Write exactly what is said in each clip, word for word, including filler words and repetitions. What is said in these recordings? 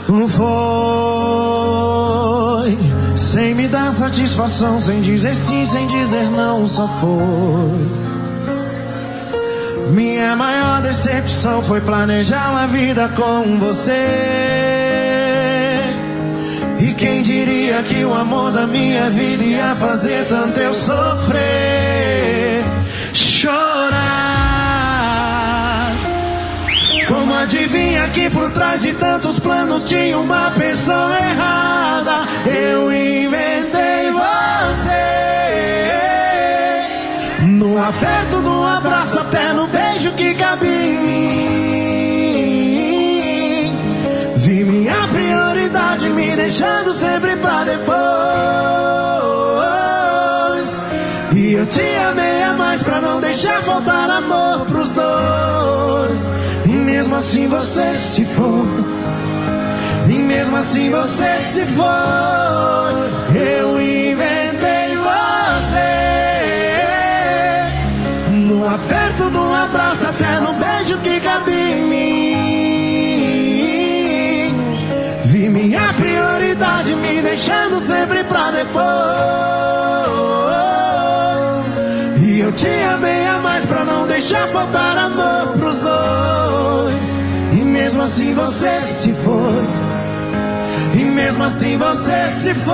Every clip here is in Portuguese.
Não foi, sem me dar satisfação, sem dizer sim, sem dizer não, só foi. Minha maior decepção foi planejar uma vida com você. E quem diria que o amor da minha vida ia fazer tanto eu sofrer, chorar. Como adivinha que por trás de tantos planos tinha uma pessoa errada? Eu inventei você. No aperto do abraço, até no beijo que cabe em mim. Vi minha prioridade me deixando sempre pra depois. E eu te amei a mais pra não deixar faltar amor pros dois. E mesmo assim você se foi. E mesmo assim você se foi. Eu inventei você. No aperto do abraço, até no beijo que cabe em mim. Vi minha prioridade me deixando sempre pra depois. E eu te amei a mais pra não deixar faltar amor pros dois. E mesmo assim você se foi. E mesmo assim você se foi.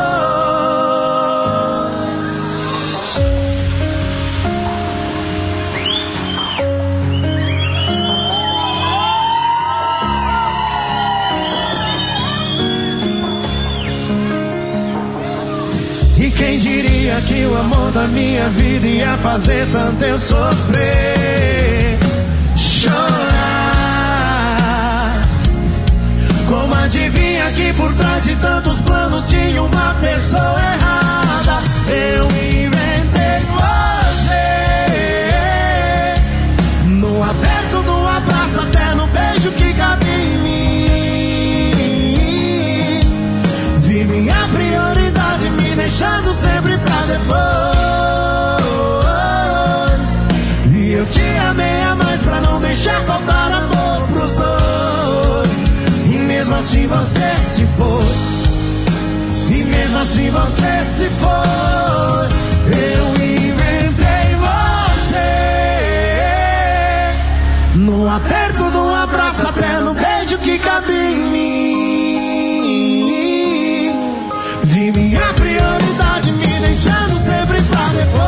E quem diria que o amor da minha vida ia fazer tanto eu sofrer, chorar. Como adivinha que por trás de tantos planos tinha uma pessoa errada? Eu inventei você. No aperto do abraço, até no beijo que cabe em mim. Vi minha prioridade me deixando sempre pra depois. E eu te amei a mais pra não deixar faltar amor pros dois. E mesmo assim você se foi. E mesmo assim você se foi. Eu inventei você. No aperto do abraço, até no beijo que cabe em mim. Vi minha prioridade me deixando sempre pra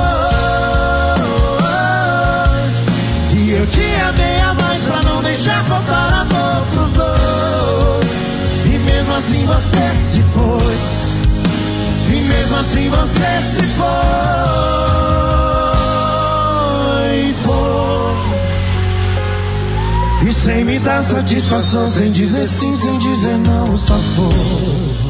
depois. E eu te amei a mais pra não deixar faltar amor pros dois. E mesmo assim você se foi. E mesmo assim você se foi. Foi. E sem me dar satisfação, sem dizer sim, sem dizer não, só foi.